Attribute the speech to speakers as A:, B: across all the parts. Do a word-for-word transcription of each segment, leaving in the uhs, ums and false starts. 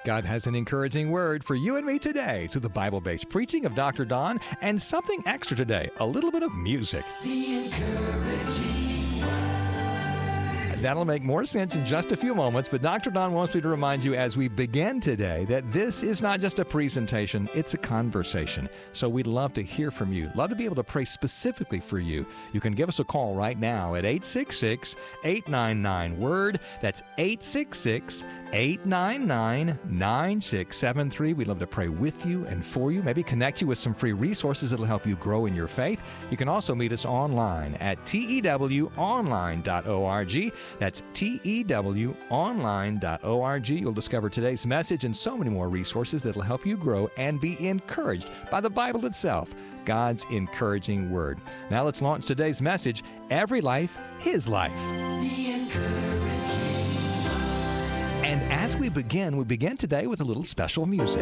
A: God has an encouraging word for you and me today through the Bible-based preaching of Doctor Don, and something extra today, a little bit of music.
B: The encouraging word.
A: That'll make more sense in just a few moments, but Doctor Don wants me to remind you as we begin today that this is not just a presentation, it's a conversation. So we'd love to hear from you, love to be able to pray specifically for you. You can give us a call right now at eight six six, eight nine nine, WORD. That's eight six six, eight nine nine, nine six seven three. We'd love to pray with you and for you, maybe connect you with some free resources that'll help you grow in your faith. You can also meet us online at T E W online dot org. That's T E W online dot org. You'll discover today's message and so many more resources that'll help you grow and be encouraged by the Bible itself, God's encouraging word. Now let's launch today's message, Every Life, His Life.
B: The encouraging.
A: And as we begin, we begin today with a little special music.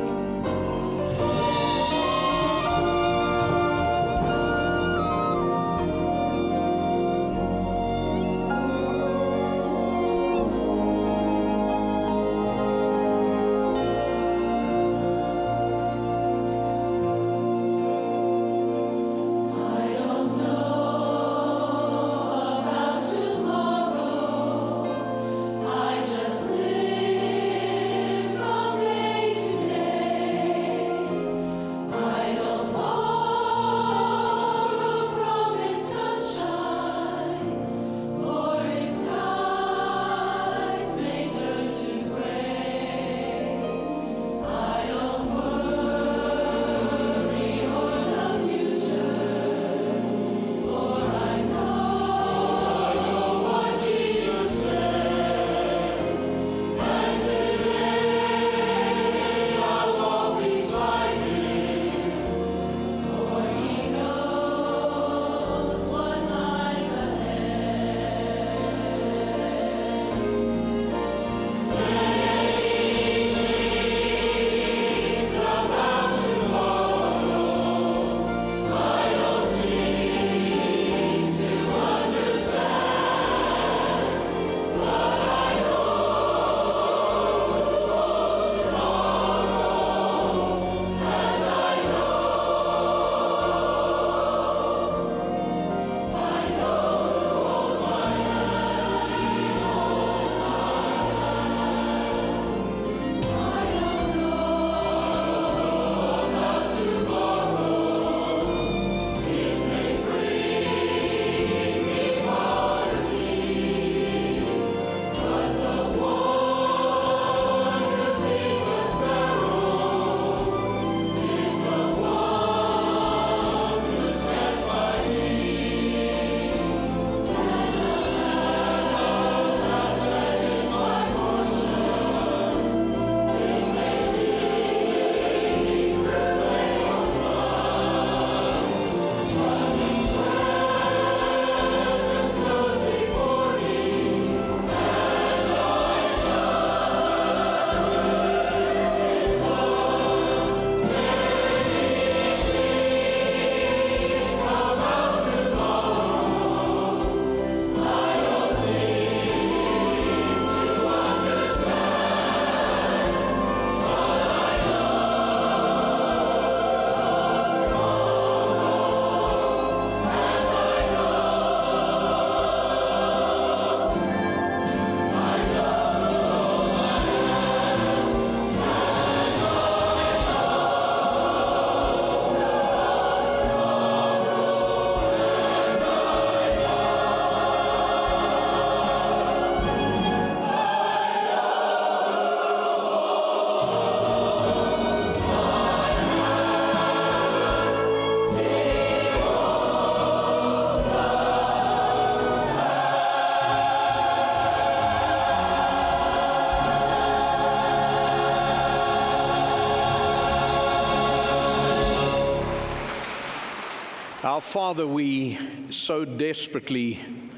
C: Our Father, we so desperately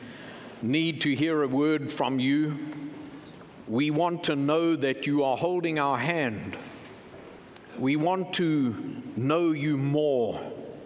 C: need to hear a word from you. We want to know that you are holding our hand. We want to know you more.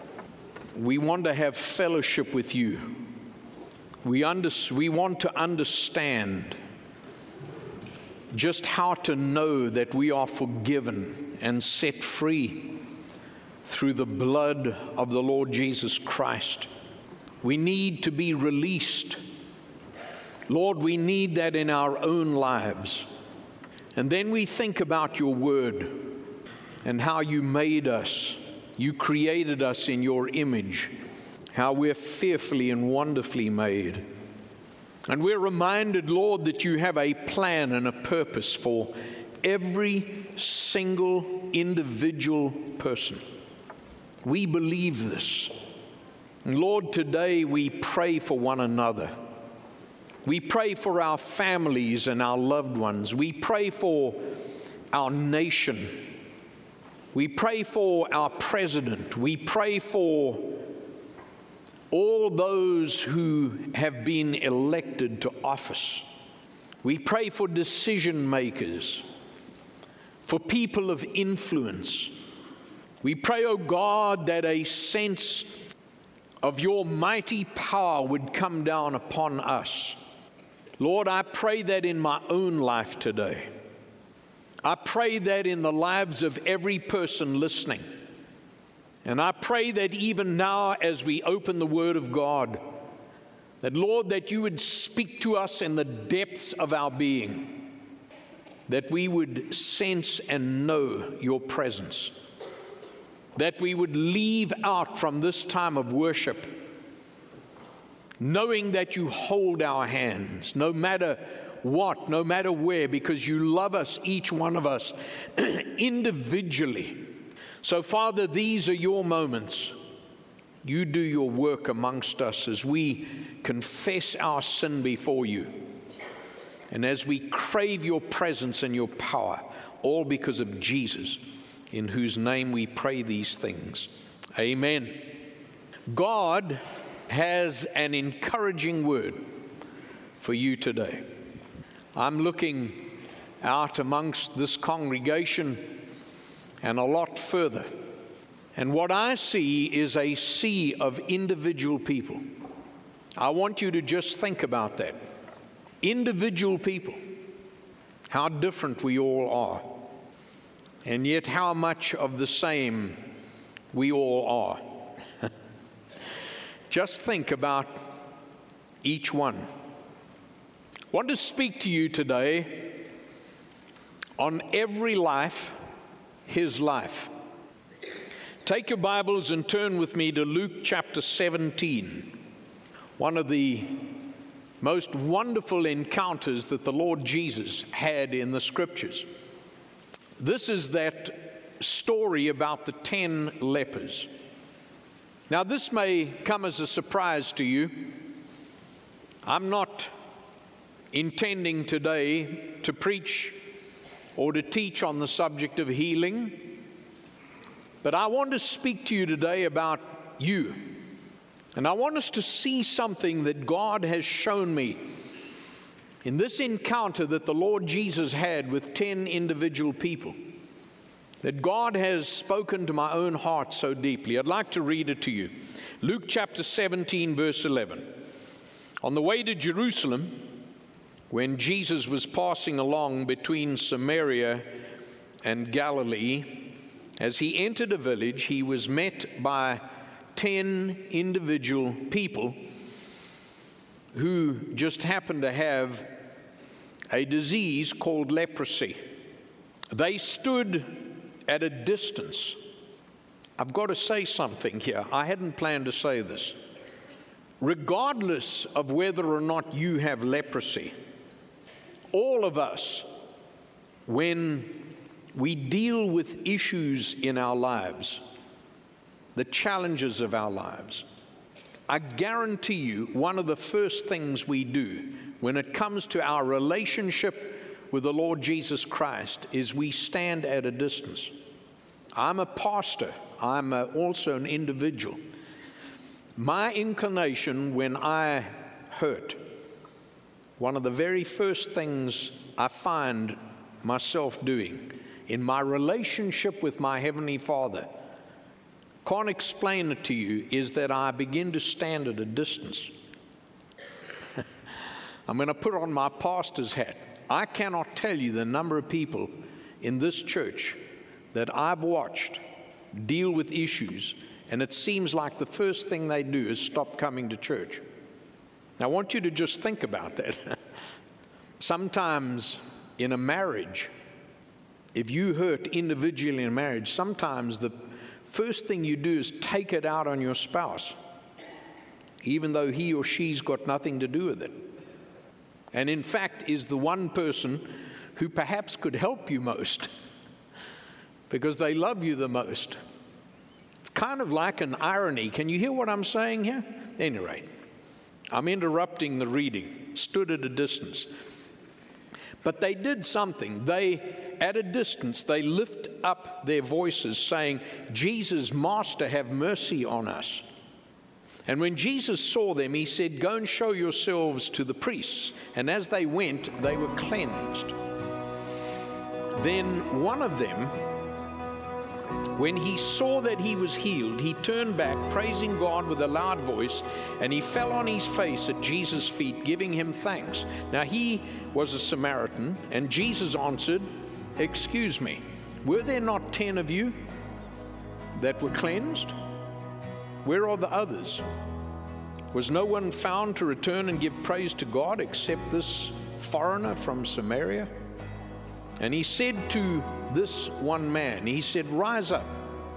C: We want to have fellowship with you. We, under, we want to understand just how to know that we are forgiven and set free through the blood of the Lord Jesus Christ. We need to be released. Lord, we need that in our own lives. And then we think about your word and how you made us. You created us in your image, how we're fearfully and wonderfully made. And we're reminded, Lord, that you have a plan and a purpose for every single individual person. We believe this. And Lord, today we pray for one another. We pray for our families and our loved ones. We pray for our nation. We pray for our president. We pray for all those who have been elected to office. We pray for decision makers, for people of influence. We pray, oh God, that a sense of your mighty power would come down upon us. Lord, I pray that in my own life today. I pray that in the lives of every person listening. And I pray that even now as we open the Word of God, that, Lord, that you would speak to us in the depths of our being, that we would sense and know your presence, that we would leave out from this time of worship knowing that you hold our hands, no matter what, no matter where, because you love us, each one of us, individually. So, Father, these are your moments. You do your work amongst us as we confess our sin before you, and as we crave your presence and your power, all because of Jesus, in whose name we pray these things. Amen. God has an encouraging word for you today. I'm looking out amongst this congregation and a lot further, and what I see is a sea of individual people. I want you to just think about that. Individual people, how different we all are, and yet how much of the same we all are. Just think about each one. I want to speak to you today on every life, his life. Take your Bibles and turn with me to Luke chapter seventeen, one of the most wonderful encounters that the Lord Jesus had in the Scriptures. This is that story about the ten lepers. Now, this may come as a surprise to you. I'm not intending today to preach or to teach on the subject of healing, but I want to speak to you today about you. And I want us to see something that God has shown me in this encounter that the Lord Jesus had with ten individual people, that God has spoken to my own heart so deeply. I'd like to read it to you. Luke chapter seventeen, verse eleven. On the way to Jerusalem, when Jesus was passing along between Samaria and Galilee, as he entered a village, he was met by ten individual people who just happened to have a disease called leprosy. They stood at a distance. I've got to say something here. I hadn't planned to say this. Regardless of whether or not you have leprosy, all of us, when we deal with issues in our lives, the challenges of our lives, I guarantee you one of the first things we do when it comes to our relationship with the Lord Jesus Christ is we stand at a distance. I'm a pastor. I'm a, also an individual. My inclination when I hurt, one of the very first things I find myself doing in my relationship with my Heavenly Father, can't explain it to you, is that I begin to stand at a distance. I'm going to put on my pastor's hat. I cannot tell you the number of people in this church that I've watched deal with issues, and it seems like the first thing they do is stop coming to church. Now, I want you to just think about that. Sometimes in a marriage, if you hurt individually in a marriage, sometimes the first thing you do is take it out on your spouse, even though he or she's got nothing to do with it. And in fact, is the one person who perhaps could help you most because they love you the most. It's kind of like an irony. Can you hear what I'm saying here? At any rate, I'm interrupting the reading, stood at a distance. But they did something. They, at a distance, they lift up their voices saying, Jesus, Master, have mercy on us. And when Jesus saw them, he said, go and show yourselves to the priests. And as they went, they were cleansed. Then one of them, when he saw that he was healed, he turned back, praising God with a loud voice, and he fell on his face at Jesus' feet, giving him thanks. Now he was a Samaritan, and Jesus answered, excuse me, were there not ten of you that were cleansed? Where are the others? Was no one found to return and give praise to God except this foreigner from Samaria? And he said to this one man, he said, rise up,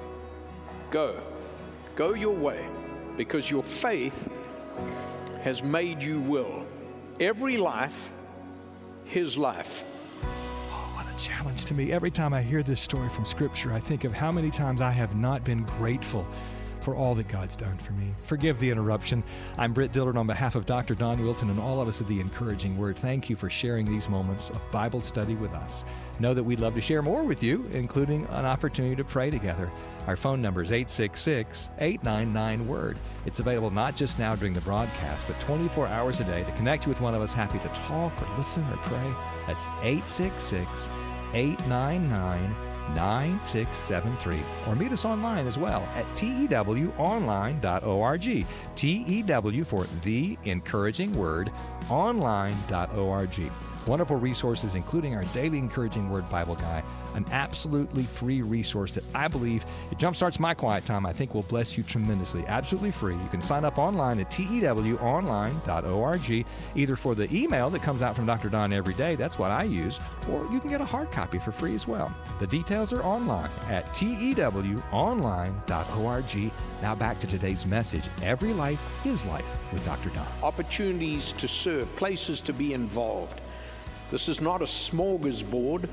C: go, go your way, because your faith has made you well. Every life, his life.
A: Oh, what a challenge to me. Every time I hear this story from Scripture, I think of how many times I have not been grateful for all that God's done for me. Forgive the interruption. I'm Britt Dillard on behalf of Doctor Don Wilton and all of us at The Encouraging Word. Thank you for sharing these moments of Bible study with us. Know that we'd love to share more with you, including an opportunity to pray together. Our phone number is eight six six, eight nine nine, WORD. It's available not just now during the broadcast, but twenty-four hours a day to connect you with one of us happy to talk or listen or pray. That's eight six six, eight nine nine, nine six seven three, or meet us online as well at T E W online dot org. T E W for The Encouraging Word, online dot org. Wonderful resources, including our daily Encouraging Word Bible Guide, an absolutely free resource that I believe it jumpstarts my quiet time. I think will bless you tremendously. Absolutely free. You can sign up online at T E W online dot org, either for the email that comes out from Doctor Don every day, that's what I use, or you can get a hard copy for free as well. The details are online at T E W online dot org. Now back to today's message, Every Life is Life with Doctor Don.
C: Opportunities to serve, places to be involved. This is not a smorgasbord.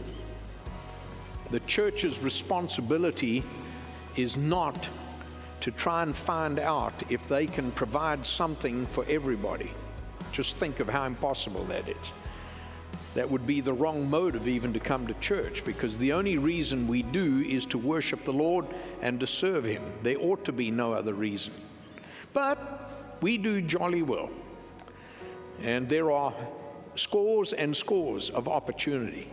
C: The church's responsibility is not to try and find out if they can provide something for everybody. Just think of how impossible that is. That would be the wrong motive even to come to church, because the only reason we do is to worship the Lord and to serve Him. There ought to be no other reason. But we do jolly well. And there are scores and scores of opportunity.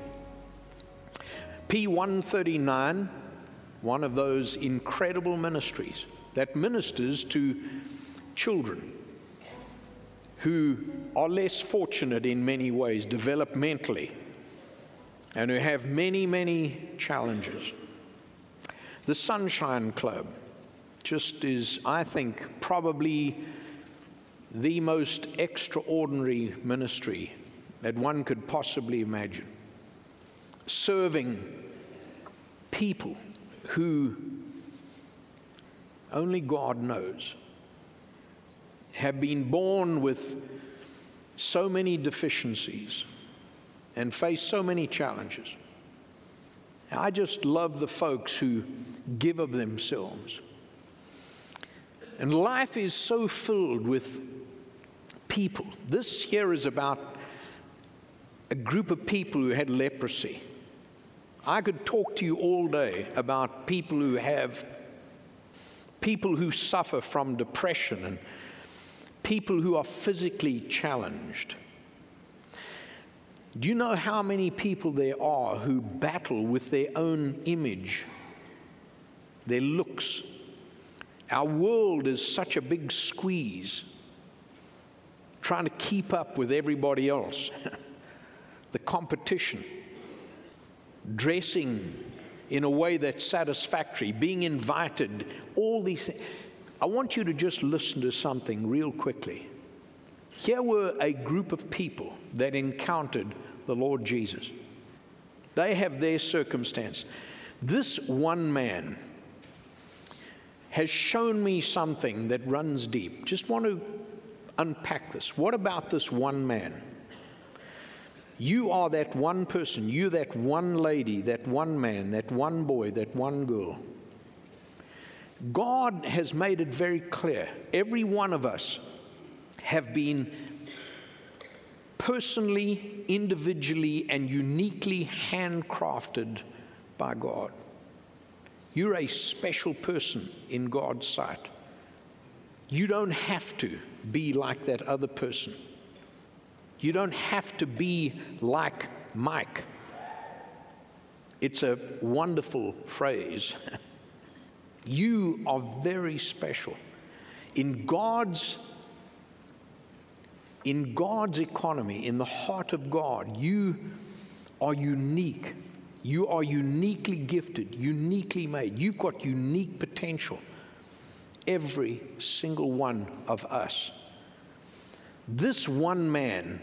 C: P one thirty-nine, one of those incredible ministries that ministers to children who are less fortunate in many ways developmentally and who have many, many challenges. The Sunshine Club just is, I think, probably the most extraordinary ministry that one could possibly imagine. Serving people who only God knows have been born with so many deficiencies and face so many challenges. I just love the folks who give of themselves. And life is so filled with people. This here is about a group of people who had leprosy. I could talk to you all day about people who have, people who suffer from depression and people who are physically challenged. Do you know how many people there are who battle with their own image, their looks? Our world is such a big squeeze, trying to keep up with everybody else. the competition, dressing in a way that's satisfactory, being invited, all these things. I want you to just listen to something real quickly. Here were a group of people that encountered the Lord Jesus. They have their circumstance. This one man has shown me something that runs deep. Just want to unpack this. What about this one man? You are that one person, you that one lady, that one man, that one boy, that one girl. God has made it very clear. Every one of us have been personally, individually, and uniquely handcrafted by God. You're a special person in God's sight. You don't have to be like that other person. You don't have to be like Mike. It's a wonderful phrase. You are very special. In God's, in God's economy, in the heart of God, you are unique. You are uniquely gifted, uniquely made. You've got unique potential. Every single one of us. This one man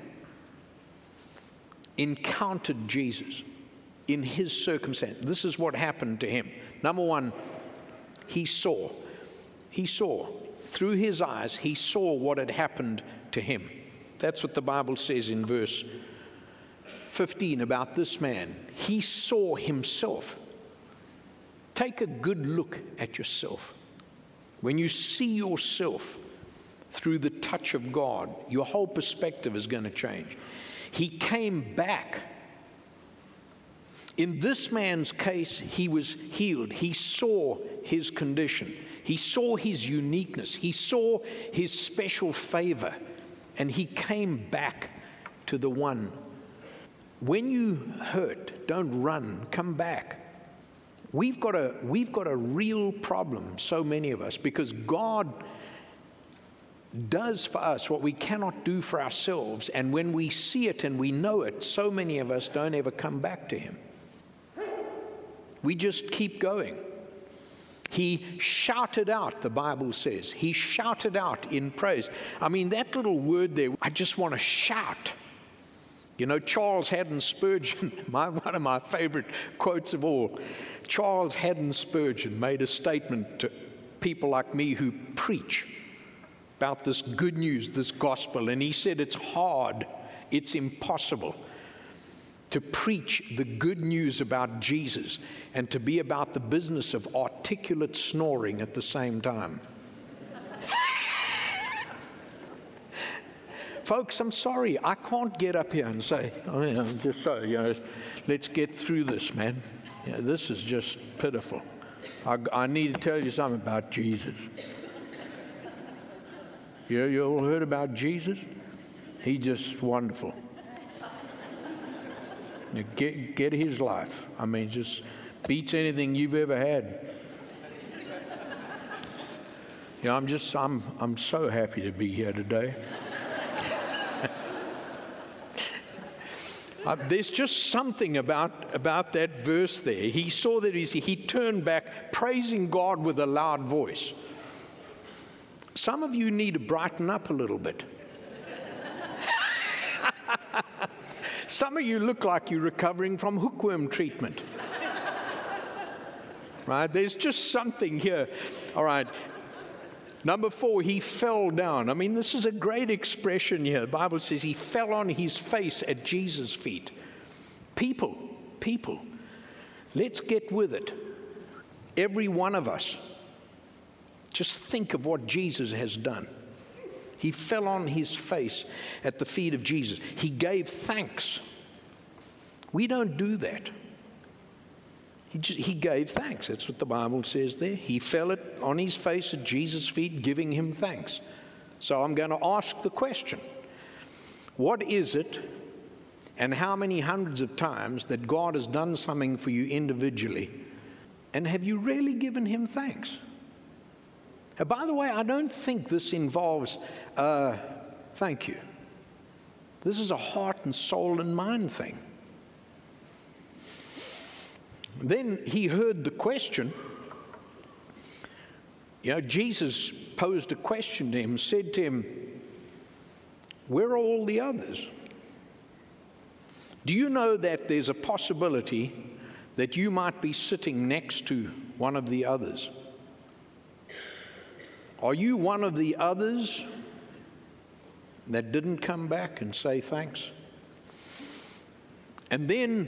C: encountered Jesus in his circumstance. This is what happened to him. Number one, he saw. He saw. Through his eyes, he saw what had happened to him. That's what the Bible says in verse fifteen about this man. He saw himself. Take a good look at yourself. When you see yourself through the touch of God, your whole perspective is going to change. He came back. In this man's case, he was healed. He saw his condition. He saw his uniqueness. He saw his special favor. And he came back to the one. When you hurt, don't run. Come back. We've got a, we've got a real problem, so many of us, because God does for us what we cannot do for ourselves. And when we see it and we know it, so many of us don't ever come back to him. We just keep going. He shouted out, the Bible says. He shouted out in praise. I mean, that little word there, I just want to shout. You know, Charles Haddon Spurgeon, my, one of my favorite quotes of all, Charles Haddon Spurgeon made a statement to people like me who preach about this good news, this gospel, and he said it's hard, it's impossible to preach the good news about Jesus and to be about the business of articulate snoring at the same time. Folks, I'm sorry, I can't get up here and say, oh, yeah, just so, you know, let's get through this, man. You know, this is just pitiful. I, I need to tell you something about Jesus. You, you all heard about Jesus? He's just wonderful. You get, get his life. I mean, just beats anything you've ever had. You know, I'm just, I'm, I'm so happy to be here today. Uh, there's just something about, about that verse there. He saw that he, he turned back, praising God with a loud voice. Some of you need to brighten up a little bit. Some of you look like you're recovering from hookworm treatment. Right? There's just something here. All right. Number four, he fell down. I mean, this is a great expression here. The Bible says he fell on his face at Jesus' feet. People, people, let's get with it. Every one of us, just think of what Jesus has done. He fell on his face at the feet of Jesus. He gave thanks. We don't do that. He, just, he gave thanks. That's what the Bible says there. He fell at, on his face at Jesus' feet, giving him thanks. So I'm going to ask the question, what is it and how many hundreds of times that God has done something for you individually, and have you really given him thanks? And by the way, I don't think this involves, uh, thank you. This is a heart and soul and mind thing. Then he heard the question. You know, Jesus posed a question to him, said to him, where are all the others? Do you know that there's a possibility that you might be sitting next to one of the others? Are you one of the others that didn't come back and say thanks? And then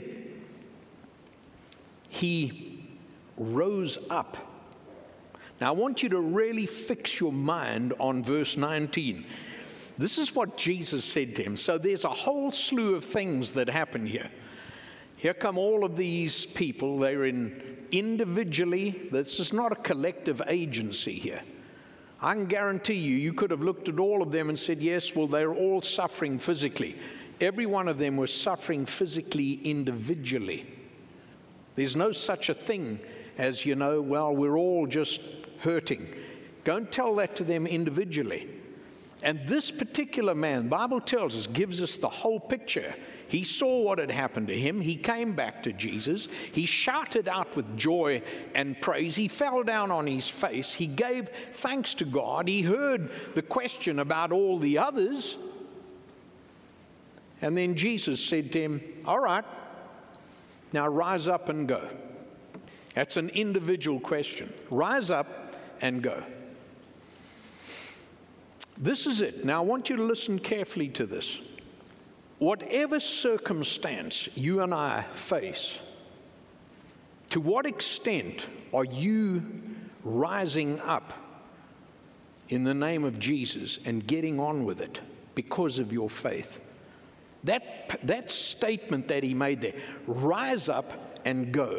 C: he rose up. Now I want you to really fix your mind on verse nineteen. This is what Jesus said to him. So there's a whole slew of things that happen here. Here come all of these people. They're in individually. This is not a collective agency here. I can guarantee you, you could have looked at all of them and said, yes, well, they're all suffering physically. Every one of them was suffering physically individually. There's no such a thing as, you know, well, we're all just hurting. Go and tell that to them individually. And this particular man, the Bible tells us, gives us the whole picture. He saw what had happened to him. He came back to Jesus. He shouted out with joy and praise. He fell down on his face. He gave thanks to God. He heard the question about all the others. And then Jesus said to him, all right, now rise up and go. That's an individual question. Rise up and go. This is it. Now I want you to listen carefully to this. Whatever circumstance you and I face, to what extent are you rising up in the name of Jesus and getting on with it because of your faith? That, that statement that he made there, rise up and go.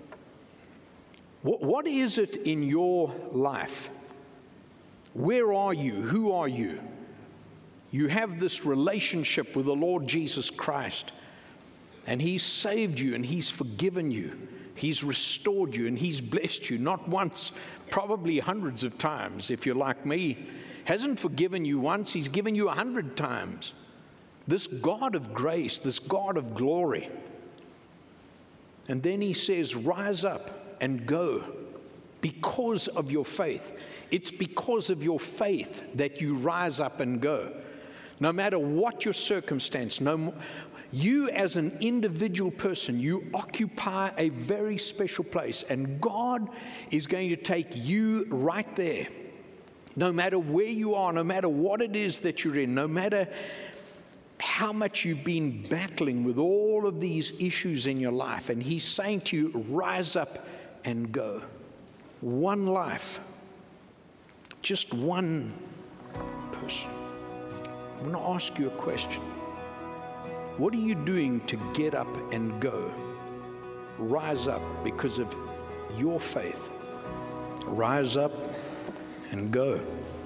C: What, what is it in your life? Where are you? Who are you? You have this relationship with the Lord Jesus Christ, and He's saved you, and He's forgiven you. He's restored you, and He's blessed you, not once, probably hundreds of times. If you're like me, hasn't forgiven you once, He's given you a hundred times. This God of grace, this God of glory. And then He says, rise up and go because of your faith. It's because of your faith that you rise up and go. No matter what your circumstance, no, you as an individual person, you occupy a very special place, and God is going to take you right there. No matter where you are, no matter what it is that you're in, no matter how much you've been battling with all of these issues in your life, and He's saying to you, rise up and go. One life, just one person. I'm going to ask you a question. What are you doing to get up and go? Rise up because of your faith. Rise up and go.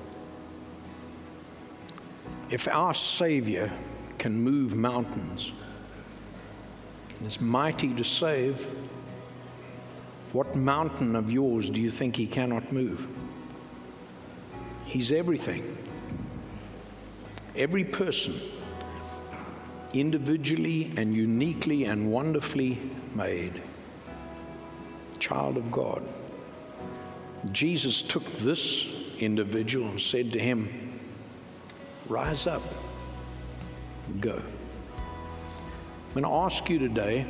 C: If our Savior can move mountains and is mighty to save, what mountain of yours do you think He cannot move? He's everything. Every person, individually and uniquely and wonderfully made. Child of God. Jesus took this individual and said to him, rise up, go. I'm going to ask you today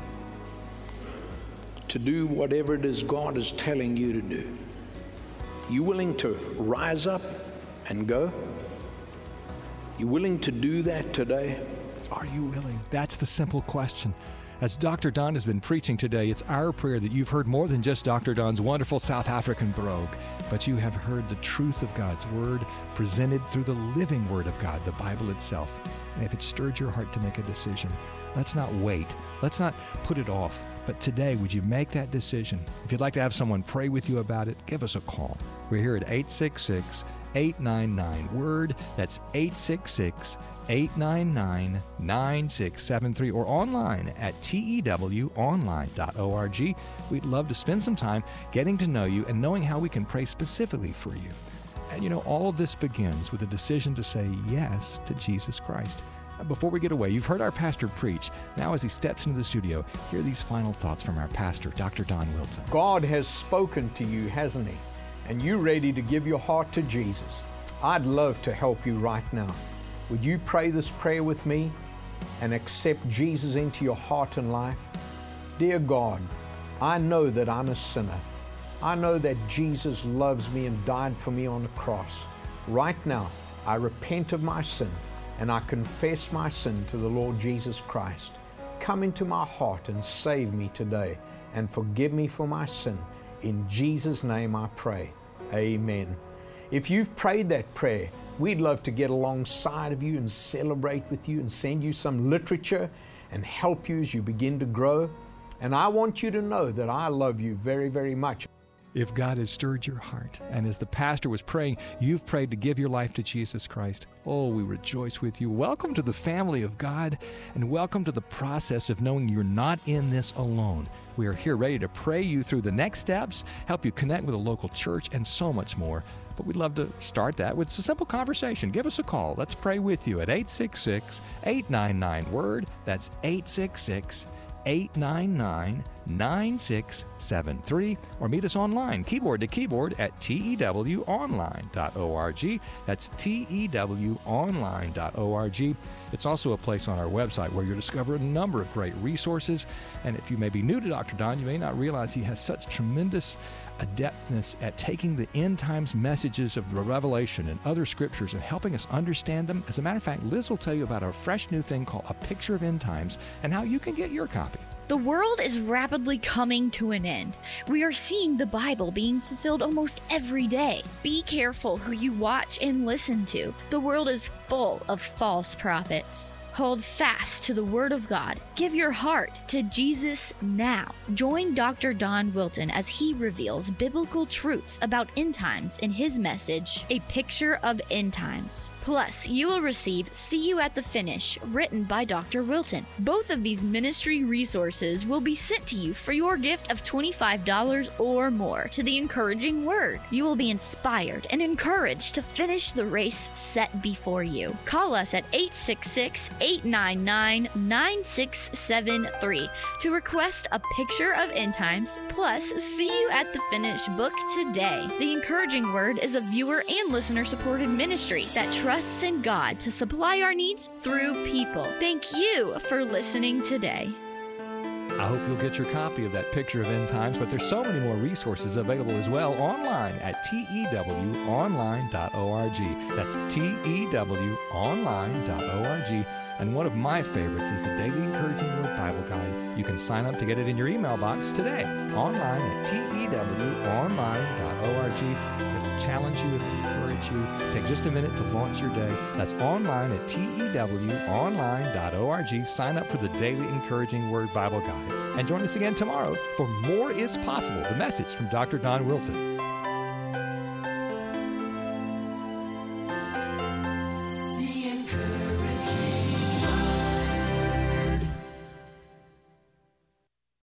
C: to do whatever it is God is telling you to do. You willing to rise up and go? You willing to do that today?
A: Are you willing? That's the simple question. As Doctor Don has been preaching today, it's our prayer that you've heard more than just Doctor Don's wonderful South African brogue, but you have heard the truth of God's Word presented through the living Word of God, the Bible itself. And if it stirred your heart to make a decision, let's not wait. Let's not put it off. But today, would you make that decision? If you'd like to have someone pray with you about it, give us a call. We're here at eight six six, eight nine nine, WORD. That's eight six six, eight nine nine, nine six seven three, or online at tew online dot org. We'd love to spend some time getting to know you and knowing how we can pray specifically for you. And you know, all of this begins with a decision to say yes to Jesus Christ. Before we get away, you've heard our pastor preach. Now as he steps into the studio, hear these final thoughts from our pastor, Doctor Don Wilson.
C: God has spoken to you, hasn't He? And you're ready to give your heart to Jesus. I'd love to help you right now. Would you pray this prayer with me and accept Jesus into your heart and life? Dear God, I know that I'm a sinner. I know that Jesus loves me and died for me on the cross. Right now, I repent of my sin and I confess my sin to the Lord Jesus Christ. Come into my heart and save me today and forgive me for my sin. In Jesus' name I pray. Amen. If you've prayed that prayer, we'd love to get alongside of you and celebrate with you and send you some literature and help you as you begin to grow. And I want you to know that I love you very, very much.
A: If God has stirred your heart, and as the pastor was praying, you've prayed to give your life to Jesus Christ, oh, we rejoice with you. Welcome to the family of God, and welcome to the process of knowing you're not in this alone. We are here ready to pray you through the next steps, help you connect with a local church, and so much more. But we'd love to start that with a simple conversation. Give us a call. Let's pray with you at eight six six, eight nine nine, word. That's eight six six, eight nine nine, nine six seven three, or meet us online, keyboard to keyboard, at T E W online dot org. That's T E W online dot org. It's also a place on our website where you'll discover a number of great resources. And if you may be new to Doctor Don, you may not realize he has such tremendous adeptness at taking the end times messages of the Revelation and other scriptures and helping us understand them. As a matter of fact, Liz will tell you about a fresh new thing called A Picture of End Times and how you can get your copy.
D: The world is rapidly coming to an end. We are seeing the Bible being fulfilled almost every day. Be careful who you watch and listen to. The world is full of false prophets. Hold fast to the Word of God. Give your heart to Jesus now. Join Doctor Don Wilson as he reveals biblical truths about end times in his message, A Picture of End Times. Plus, you will receive See You at the Finish, written by Doctor Wilson. Both of these ministry resources will be sent to you for your gift of twenty-five dollars or more to the Encouraging Word. You will be inspired and encouraged to finish the race set before you. Call us at eight six six, eight nine nine, nine six seven three to request A Picture of End Times, plus See You at the Finish book today. The Encouraging Word is a viewer and listener-supported ministry that trusts in God to supply our needs through people. Thank you for listening today.
A: I hope you'll get your copy of that Picture of End Times, but there's so many more resources available as well online at T E W online dot org. That's T E W online dot org. And one of my favorites is the Daily Encouraging Word Bible Guide. You can sign up to get it in your email box today, online at T E W online dot org. It'll challenge you, it'll encourage you. Take just a minute to launch your day. That's online at T E W online dot org. Sign up for the Daily Encouraging Word Bible Guide. And join us again tomorrow for More is Possible, the message from Doctor Don Wilson.